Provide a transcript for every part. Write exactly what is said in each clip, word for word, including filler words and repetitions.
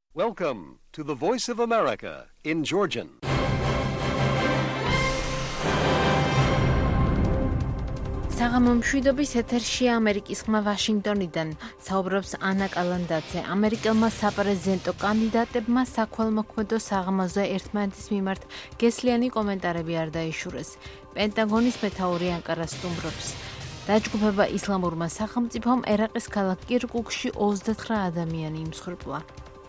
Welcome to the Voice of America in Georgian. საღამო მშვიდობის ეთერშია ამერიკის ხმა ვაშინგტონიდან. საუბრობს ანა კალანდაძე. ამერიკელმა საპრეზიდენტო კანდიდატებმა საქველმოქმედო საღამოზე ერთმანეთის მიმართ გესლიანი კომენტარები არ დაიშურეს. პენტაგონის მეთაური ანკარას სტუმრობს. დაჯგუფება ისლამურმა სახელმწიფომ ერაყის ქალაქ კირკუკში ოცდათხრა ადამიანი იმსხვერპლა.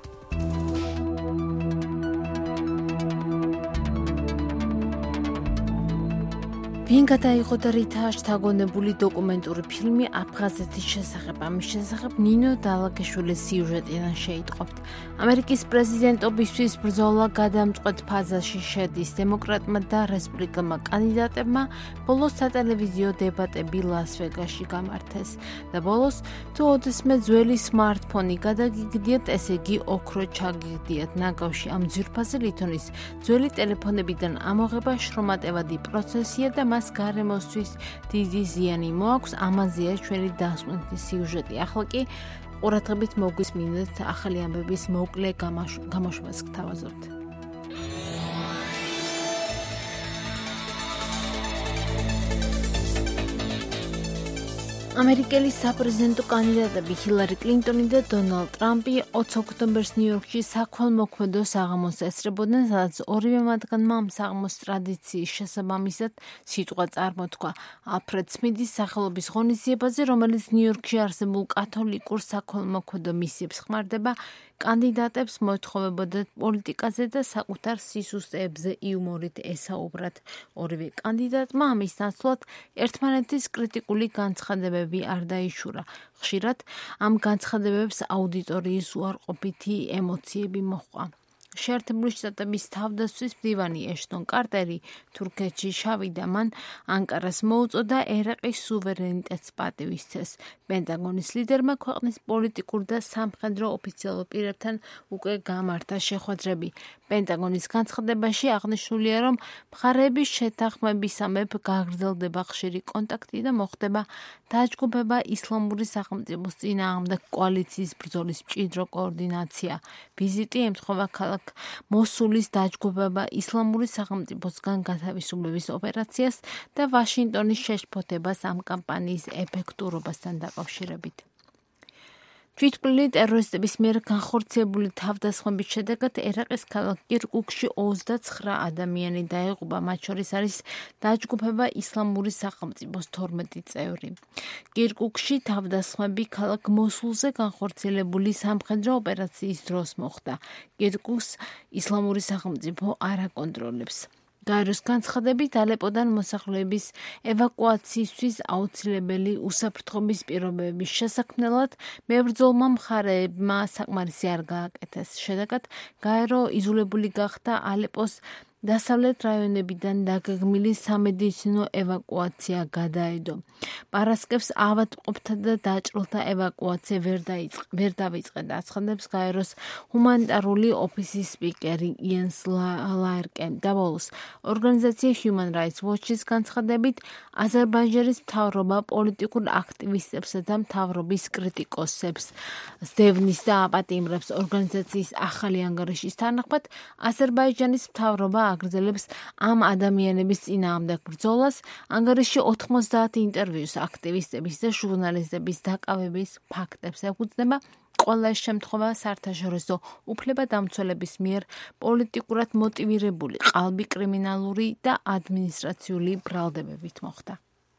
ვინ გადაიღო და რითაა შთაგონებული დოკუმენტური ფილმი აფხაზეთის შესახებ? ამის შესახებ ნინო დალაგაშვილის სიუჟეტიდან შეიტყობთ. ამერიკის პრეზიდენტობისთვის ბრძოლა გადამწყვეტ ფაზაში შედის. დემოკრატმა და რესპუბლიკელმა კანდიდატებმა ბოლოს სატელევიზიო დებატები ლას-ვეგასში გამართეს. და ბოლოს თუ ოდესმე ძველი სმარტფონი გადაგიგდიათ, ესე იგი ოქრო ჩაგიგდიათ. ნაგავში ამ ძვირფასი ლითონის ძველი ტელეფონებიდან ამოღება შრომატევადი პროცესია და მას გარემოსთვის დიდი ზიანი მოაქვს. ამაზეა ჩვენი დასკვნითი სიუჟეტი. ახლა კი ყურადღებით მოგვისმინეთ ახალი ამბების მოკლე გამოშვებას გთავაზობთ. ამერიკელი საპრეზიდენტო კანდიდატები ჰილარი კლინტონი და დონალდ ტრამპი ოცი ოქტომბერს ნიუ-იორკში საქველმოქმედო საღამოს ესწრებოდნენ, სადაც ორივე მათგანმა ამ საღამოს ტრადიციის შესაბამისად სიტყვა წარმოთქვა ალფრედ სმითის სახელობის ღონისძიებაზე, რომელიც ნიუ-იორკში არსებულ კათოლიკურ საქველმოქმედო მისიებს ხმარდება. კანდიდატებს მოეთხოვებოდა პოლიტიკაზე და საკუთარ სისუსტეებზე იუმორით ესაუბრათ. ორივე კანდიდატმა ამის ნაცვლად ერთმანეთის კრიტიკული განცხადებები არ დაიშურა. ხშირად ამ განცხადებებს აუდიტორიის უარყოფითი ემოციები მოჰყვა. შეერთებული შტატების თავდაცვის მდივანი ეშტონ კარტერი თურქეთში შავიდა, მან ანკარას მოუწოდა ერაყის სუვერენიტეტს პატივისცეს. პენტაგონის ლიდერმა ქვეყნის პოლიტიკურ და სამხედრო ოფიციალურ პირებთან უკვე გამართა შეხვედრები. პენტაგონის განცხადებაში აღნიშნულია, რომ მხარეების შეთანხმებისამებრ გაგრძელდება ხშირი კონტაქტი და მოხდება დაჯგუფება ისლამური სახელმწიფოს წინააღმდეგ კოალიციის ბრძოლის მჭიდრო კოორდინაცია. ვიზიტი ემთხვევა ქალაქ მოსულის დაჯგუფება ისლამური სახელმწიფოსგან გათავისუფლების ოპერაციას და ვაშინგტონის შეშფოთებას ამ კამპანიის ეფექტურობასთან დაკავშირებით. თვითმკვლელი ტერორისტების მიერ განხორციელებული თავდასხმების შედეგად ერაყის ქალაქ კირკუკში ოცდაცხრა ადამიანი დაიღუპა, მათ შორის არის დაჯგუფება ისლამური სახელმწიფოს თორმეტი წევრი. კირკუკში თავდასხმები ქალაქ მოსულზე განხორციელებული სამხედრო ოპერაციის დროს მოხდა. კირკუკს ისლამური სახელმწიფო არ აკონტროლებს. გაეროს განცხადებით, ალეპოდან მოსახლეების ევაკუაციისთვის აუცილებელი უსაფრთხოების პირობების შესაქმნელად მებრძოლმა მხარეებმა საკმარისი არ გააკეთეს. შედეგად, გაერო იზოლებული გახდა ალეპოს დასავლეთ რაიონებიდან დაგეგმილი სამედიცინო ევაკუაცია გადაედო. პარასკევს ავადმყოფთა და დაჭრილთა ევაკუაცია ვერ დაიწყ, ვერ დავიწყეთ, აცხადებს გაეროს ჰუმანიტარული ოფისის სპიკერი იენს ლაერკე. და ბოლოს, ორგანიზაცია Human Rights Watch-ის განცხადებით, აზერბაიჯანის მთავრობა პოლიტიკურ აქტივისტებსა და მთავრობის კრიტიკოსებს სდევნის და აპატიმრებს. ორგანიზაციის ახალი ანგარიშის თანახმად, აზერბაიჯანის მთავრობა აგრძელებს ამ ადამიანების წინააღმდეგ ბრძოლას. ანგარიში ოთხმოცდაათი ინტერვიუს აქტივისტების და ჟურნალისტების დაკავების ფაქტებს ეფუძნება. ყველა ეს შემთხვევა საერთაშორისო უფლებადამცველების მიერ პოლიტიკურად მოტივირებული, ყალბი კრიმინალური და ადმინისტრაციული ბრალდებებით მოხდა.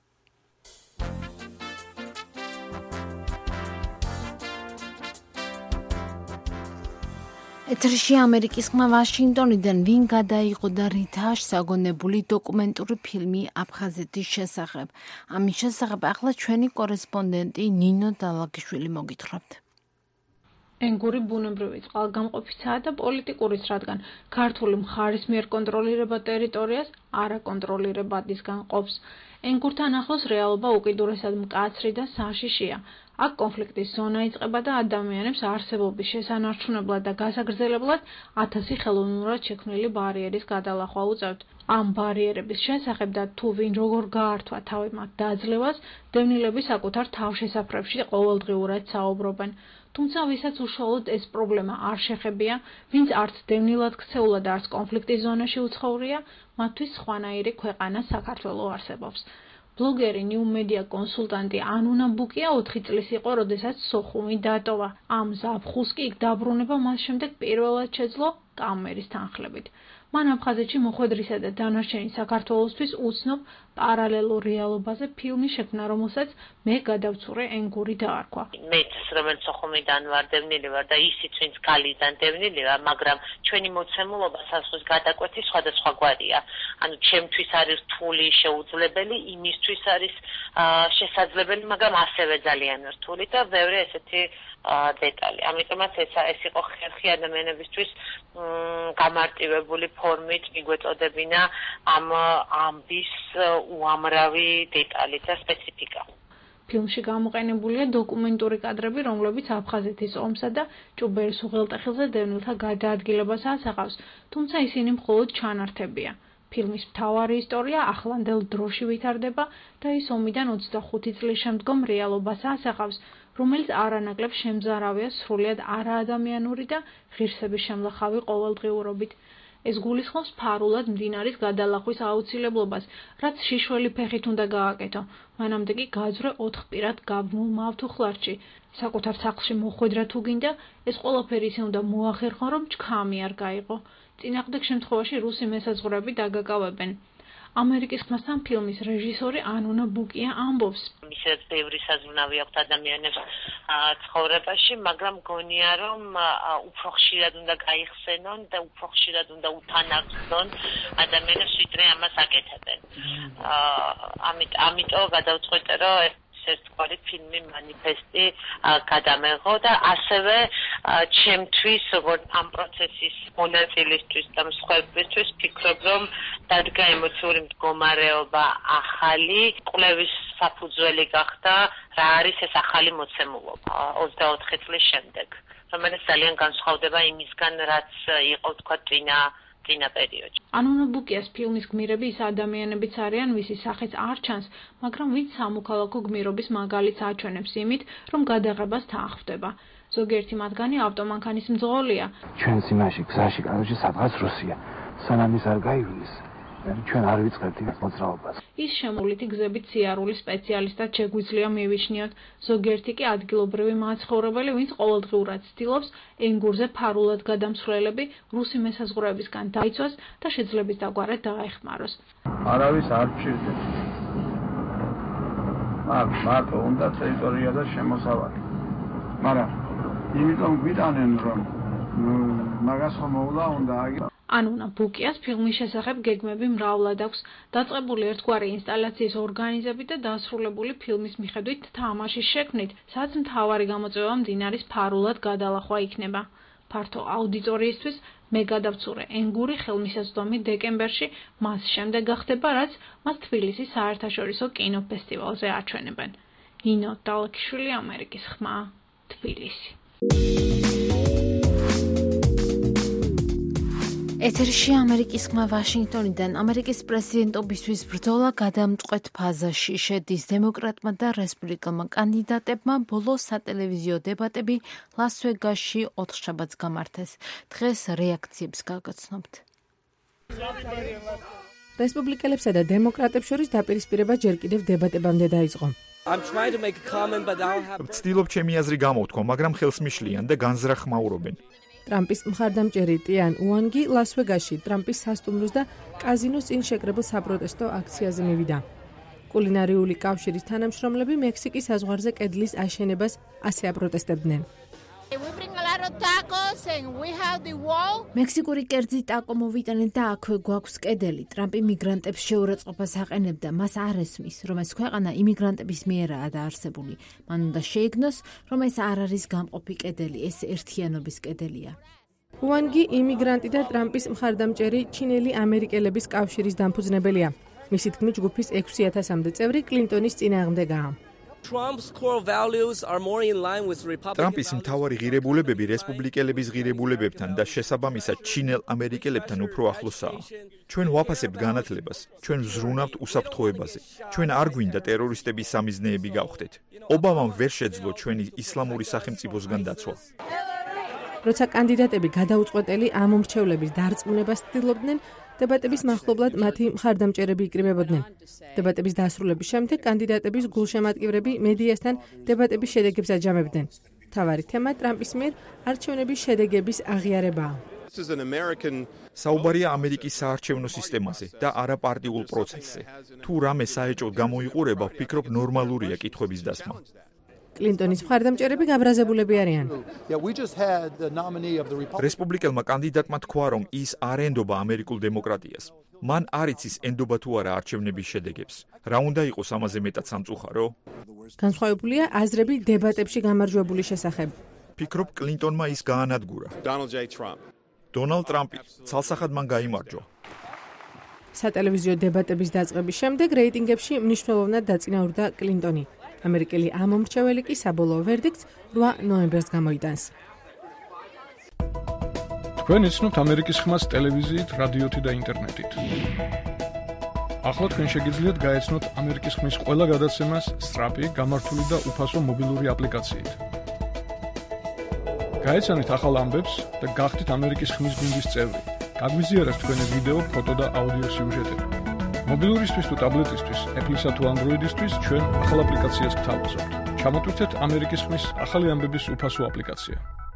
ეთერში ამერიკის ხმა ვაშინგტონიდან. ვინ გადაიღო და რითაა შთაგონებული დოკუმენტური ფილმი აფხაზეთის შესახებ? ამის შესახებ ახლა ჩვენი კორესპონდენტი ნინო დალაგიშვილი მოგითხრობთ. ენგური ბუნებრივი წყალგამყოფიცაა და პოლიტიკურიც, რადგან ქართული მხარის მიერ კონტროლირება ტერიტორიას არაკონტროლირებადისგან ყოფს. ენგურთან ახლოს რეალობა უკიდურესად მკაცრი და საშიშია. აქ კონფლიქტის ზონა იწყება და ადამიანებს არსებობის შესანარჩუნებლად და გასაგრძელებლად ათასი ხელოვნურად შექმნილი ბარიერის გადალახვა უწევთ. ამ ბარიერების შესახებ და თუ ვინ როგორ გაართვა თავი მათ დაძლევას, დევნილები საკუთარ თავშესაფრებში ყოველდღიურად საუბრობენ. თუმცა ვისაც უშუალოდ ეს პრობლემა არ შეხებია, ვინც არც დევნილად ქცეულა და არც კონფლიქტის ზონაში უცხოვრია, მათთვის სხვანაირი ქვეყანა საქართველო არსებობს. ბლოგერი, ნიუ მედია კონსულტანტი ანუნა ბუკია ოთხი წლის იყო, როდესაც სოხუმი დატოვა. ამ ზაფხულს კი იქ დაბრუნება მას შემდეგ პირველად შეძლო კამერის თანხლებით. მან აფხაზეთში მოხვედრისა და დანარჩენი საქართველოსთვის უცნობ პარალელურ რეალობაზე ფილმი შექმნა, რომელსაც მე გადავცურე ენგური დაარქვა. მეც რომელიც სოხუმიდან ვარ, დევნილი ვარ და ისიც ვინც კალიდან დევნილი ვარ, მაგრამ ჩვენი მოცემულობა საზღვრის გადაკვეთის სხვადასხვაგვარია. ანუ ჩემთვის არის რთული, შეუძლებელი, იმისთვის არის შესაძლებელი, მაგრამ ასევე ძალიან რთული და ბევრი ესეთი დეტალი. ამიტომაც ეს ეს იყო ხერხი ადამიანებისთვის გამარტივებული ფორმით მიგვეწოდებინა ამ ამბის უამრავი დეტალი და სპეციფიკა. ფილმში გამოყენებულია დოკუმენტური კადრები, რომლებიც აფხაზეთის ომსა და ჭუბერის უღელტეხილზე დევნილთა გადაადგილებას ასახავს, თუმცა ისინი მხოლოდ ჩანართებია. ფილმის მთავარი ისტორია ახლანდელ დროში ვითარდება და ის ომიდან ოცდახუთი წლის შემდგომ რეალობას ასახავს, რომელიც არანაკლებ შემზარავია სრულიად არაადამიანური და ღირსების შემლახავი ყოველდღიურობით. ეს გულისხმობს ფარულად მდინარის გადალახვის აუცილებლობას, რაც შიშველი ფეხით უნდა გააკეთო. მანამდე კი გაძვრე ოთხპირად გაბმულ მავთუხლარში. საკუთარ სახლში მოხვედრა თუ გინდა, ეს ყველაფერი ისე უნდა მოახერხო, რომ ჩქამი არ გაიღო. წინააღმდეგ შემთხვევაში რუსი მესაზღვრეები დაგაკავებენ. ამერიკის ხმასთან ფილმის რეჟისორი ანუნა ბუკია ამბობს. ისედაც ბევრი საზრუნავი აქვს ადამიანებს ცხოვრებაში, მაგრამ გონია რომ უფრო ხშირად უნდა გაიხსენონ და უფრო ხშირად უნდა უთანაგზონ ადამიანებს, ვიდრე ამას აკეთებენ. ამით ამიტომ გადავწყვეტე, რომ ერთგვარი ფილმი მანიფესტი გადამეღო და ასევე ჩემთვის, როგორც ამ პროცესის მონაწილისთვის და მსხვერპლისთვის, ვფიქრობ, რომ დადგა ემოციური მდგომარეობა ახალი, კვლევის საფუძველი გახდა, რა არის ეს ახალი მოცემულობა ოცდაოთხი წლის შემდეგ, რომელიც ძალიან განსხვავდება იმისგან, რაც იყო თქვა წინა წინა პერიოდში. ანუნა ბუკიას ფილმის გმირები ის ადამიანებიც არიან, ვისი სახეც არ ჩანს, მაგრამ ვინც სამოქალაქო გმირობის მაგალითს აჩვენებს იმით, რომ გადაღებას თანხმდება. ზოგიერთი მათგანი ავტომანქანის მძღოლია. ჩვენს იმაში გზაში, კანონში სადღაც რუსია. სანამ ის არ გაივლის, ჩვენ არ ვიწყებთ იმ მოძრაობას. ის შემოვლითი გზებით სიარულის სპეციალისტად შეგვიძლია მივიჩნიოთ. ზოგიერთი კი ადგილობრივი მაცხოვრებელი, ვინც ყოველდღიურად ცდილობს ენგურზე ფარულად გადამსვლელები რუსი მესაზღვრეებისგან დაიცვას და შეძლების დაგვარად დაეხმაროს. არავის არ გჭირდება. მაგ მარტო უნდა ტერიტორია და შემოსავალი. მაგრამ იმიტომ გვიტანენ რომ მაგას ხომ მოვლა უნდა აგი ანუნა ბუკიას ფილმის შესახებ გეგმები მრავლად აქვს, დაწყებული ერთგვარი ინსტალაციის ორგანიზებით და დასრულებული ფილმის მიხედვით თამაშის შექმნით, სადაც მთავარი გამოწვევა მდინარის ფარულად გადალახვა იქნება. ფართო აუდიტორიისთვის მე გადავცურე ენგური ხელმისაწვდომი დეკემბერში, მას შემდეგ გახდება, რაც მას თბილისის საერთაშორისო კინოფესტივალზე აჩვენებენ. ნინო დალქიშვილი, ამერიკის ხმა, თბილისი. ეთერში ამერიკის ხმა ვაშინგტონიდან. ამერიკის პრეზიდენტობისთვის ბრძოლა გადამწყვეტ ფაზაში შედის. დემოკრატმა და რესპუბლიკელმა კანდიდატებმა ბოლო სატელევიზიო დებატები ლას-ვეგასში ოთხშაბათს გამართეს. დღეს რეაქციებს გაგაცნობთ. რესპუბლიკელებსა და დემოკრატებს შორის დაპირისპირება ჯერ კიდევ დებატებამდე დაიწყო. ვცდილობ ჩემი აზრი გამოვთქვა, მაგრამ ხელს მიშლიან და განზრახმაურობენ. ტრამპის მხარდამჭერი ტიან უანგი ლას-ვეგასში ტრამპის სასტუმროს და კაზინოს წინ შეკრებილ საპროტესტო აქციაზე მივიდა. კულინარიული კავშირის თანამშრომლები მექსიკის საზღვარზე კედლის აშენებას ასე აპროტესტებდნენ. მექსიკური კერძი ტაკო მოვიტანეთ და აქვე გვაქვს კედელი. ტრამპი მიგრანტებს შეურაცხყოფას აყენებდა, მას არ ესმის, რომ ეს ქვეყანა იმიგრანტების მიერაა დაარსებული. მან უნდა შეიგნოს, რომ ეს არ არის გამყოფი კედელი, ეს ერთიანობის კედელია. უანგი იმიგრანტი და ტრამპის მხარდამჭერი ჩინელი ამერიკელების კავშირის დამფუძნებელია. მისი თქმით, ჯგუფის ექვსი ათასამდე წევრი კლინტონის წინააღმდეგაა. ტრამპის მთავარი ღირებულებები რესპუბლიკელების ღირებულებებთან და შესაბამისად ჩინელ ამერიკელებთან უფრო ახლოსაა. ჩვენ ვაფასებთ განათლებას, ჩვენ ვზრუნავთ უსაფრთხოებაზე. ჩვენ არ გვინდა ტერორისტების სამიზნეები გავხდეთ. ობამამ ვერ შეძლო ჩვენი ისლამური სახელმწიფოსგან დაცვა. როცა კანდიდატები გადაუწყვეტელი ამომრჩევლების დარწმუნებას ცდილობდნენ, დებატების მახლობლად მათი მხარდამჭერები იკრიბებოდნენ. დებატების დასრულების შემდეგ კანდიდატების გულშემატკივრები მედიასთან დებატების შედეგებს აჯამებდნენ. მთავარი თემა ტრამპის მიერ არჩევნების შედეგების აღიარებაა. საუბარია ამერიკის საარჩევნო სისტემაზე და არა პარტიულ პროცესზე. თუ რამე საეჭვოდ გამოიყურება, ვფიქრობ ნორმალურია კითხვების დასმა. კლინტონის მხარდამჭერები გაბრაზებულები არიან. რესპუბლიკელმა კანდიდატმა თქვა, რომ ის არ ენდობა ამერიკულ დემოკრატიას. მან არ იცის ენდობა თუ არა არჩევნების შედეგებს. რა უნდა იყოს ამაზე მეტად სამწუხარო? განსხვავებულია აზრები დებატებში გამარჯვებული შესახებ. ფიქრობ, კლინტონმა ის გაანადგურა. დონალდ ტრამპი ცალსახად მან გაიმარჯვა. სატელევიზიო დებატების დაწყების შემდეგ რეიტინგებში მნიშვნელოვნად დაწინაურდა კლინტონი. ამერიკელი ამომრჩეველი კი საბოლოო ვერდიქტს რვა ნოემბერს გამოიტანს. თქვენ იცნობთ ამერიკის ხმას ტელევიზიით, რადიოთი და ინტერნეტით. ახლა თქვენ შეგიძლიათ გაეცნოთ ამერიკის ხმის ყველა გადაცემას სწრაფი, გამართული და უფასო მობილური აპლიკაციით. გაეცანით ახალ ამბებს და გახდით ამერიკის ხმის გუნდის წევრი. გაგვიზიარეთ თქვენი ვიდეო, ფოტო და აუდიო სიუჟეტები. მობილურისთვის თუ ტაბლეტისთვის, Apple-ისა თუ Android-ისთვის ჩვენ ახალ აპლიკაციას გთავაზობთ. ჩამოტვირთეთ ამერიკის ხმის ახალი ამბების უფასო აპლიკაცია.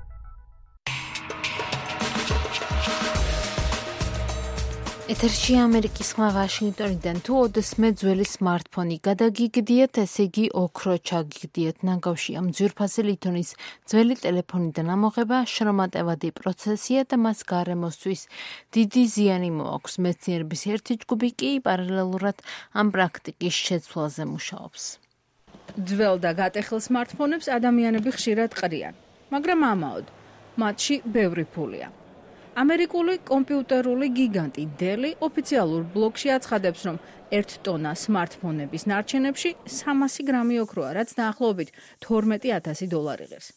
ეთერში ამერიკის ხმა ვაშინგტონიდან. თუ ოდესმე ძველი სმარტფონი გადაგიგდიეთ, ესე იგი ოქრო ჩაგიგდიეთ. ნაგავში ამ ძვირფასი ლითონის ძველი ტელეფონიდან ამოღება შრომატევადი პროცესია და მას გარემოსთვის დიდი ზიანი მოაქვს. მეცნიერების ერთი ჯგუფი კი პარალელურად ამ პრაქტიკის შეცვლაზე მუშაობს. ძველ და გატეხილ სმარტფონებს ადამიანები ხშირად ყრიან, მაგრამ ამაოდ მათში ბევრი ფულია. ამერიკული კომპიუტერული გიგანტი Dell ოფიციალურ ბლოგში აცხადებს, რომ ერთ ტონა სმარტფონების ნარჩენებში სამასი გრამი ოქროა, რაც დაახლოებით თორმეტი ათასი დოლარი ღირს.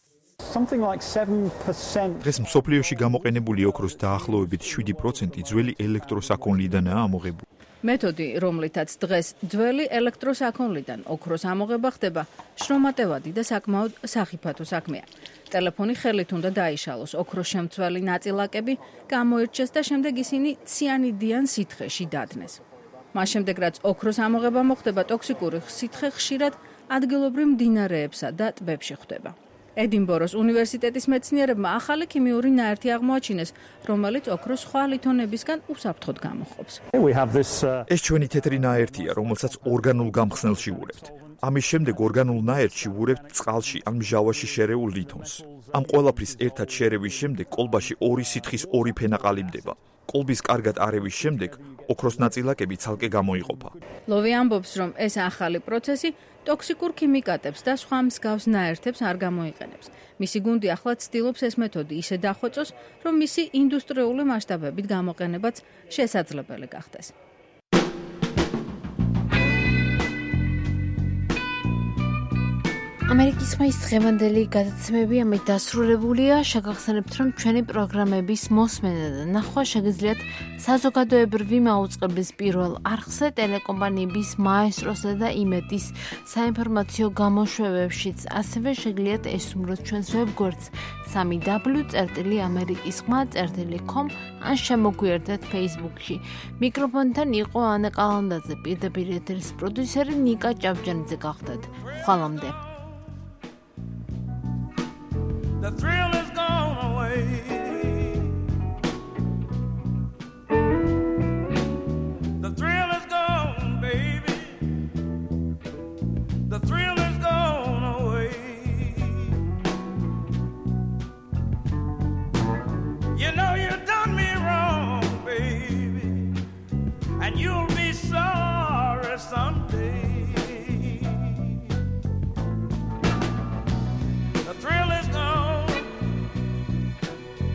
დღეს მსოფლიოში გამოყენებული ოქროს დაახლოებით შვიდი პროცენტი ძველი ელექტროსაქონლიდანაა ამოღებული. მეთოდი, რომლითაც დღეს ძველი ელექტროსაქონლიდან ოქროს ამოღება ხდება, შრომატევადი და საკმაოდ სახიფათო საქმეა. ტელეფონი ხელით უნდა დაიშალოს, ოქროს შემცველი ნაწილაკები გამოირჩეს და შემდეგ ისინი ციანიდიან სითხეში დადნეს. მას შემდეგ, რაც ოქროს ამოღება მოხდება, ტოქსიკური სითხე ხშირად ადგილობრივ მდინარეებსა და ტბებში ხვდება. ედინბოროს უნივერსიტეტის მეცნიერებმა ახალი ქიმიური ნაერთი აღმოაჩინეს, რომელიც ოქროს სხვა ლითონებისგან უსაფრთხოდ გამოჰყოფს. ეს ჩვენი თეთრი ნაერთია, რომელსაც ორგანულ გამხსნელში ვურევთ. ამის შემდეგ ორგანულ ნაერთში ვურევთ წყალში ან მჟავაში შერეულ ლითონს. ამ ყველაფრის ერთად შერევის შემდეგ კოლბაში ორი სითხის ორი ფენა ყალიბდება. კოლბის კარგად არევის შემდეგ ოქროს ნაწილაკები ცალკე გამოიყოფა. ლოვი ამბობს, რომ ეს ახალი პროცესი ტოქსიკურ ქიმიკატებს და სხვა მსგავს ნაერთებს არ გამოიყენებს. მისი გუნდი ახლა ცდილობს ეს მეთოდი ისე დახვეწოს, რომ მისი ინდუსტრიული მასშტაბებით გამოყენებაც შესაძლებელი გახდეს. ამერიკის ხმის დღევანდელი გადაცემები ამით დასრულებულია. შეგახსენებთ, რომ ჩვენი პროგრამების მოსმენა და ნახვა შეგიძლიათ საზოგადოებრივი მაუწყებლის პირველ არხზე, ტელეკომპანიების მაესტროსა და იმედის საინფორმაციო გამოშვებებშიც. ასევე შეგიძლიათ ესუმროთ ჩვენს ვებგვერდს სამი დაბლიუ წერტილი ამერიკის ხმა წერტილი com ან შემოგვიერთდეთ Facebook-ში. მიკროფონთან იყო ანა კალანდაძე, პირდაპირ ეთერის პროდიუსერი ნიკა ჭავჭანიძე გახდათ. ხვალამდე. The thrill is gone away. The thrill is gone, baby. The thrill is gone away. You know you done me wrong, baby, and you'll be sorry someday. The thrill is gone.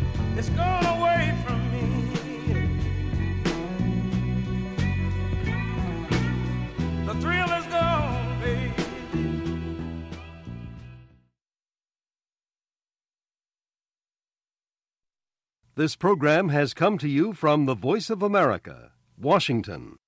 This program has come to you from the Voice of America, Washington.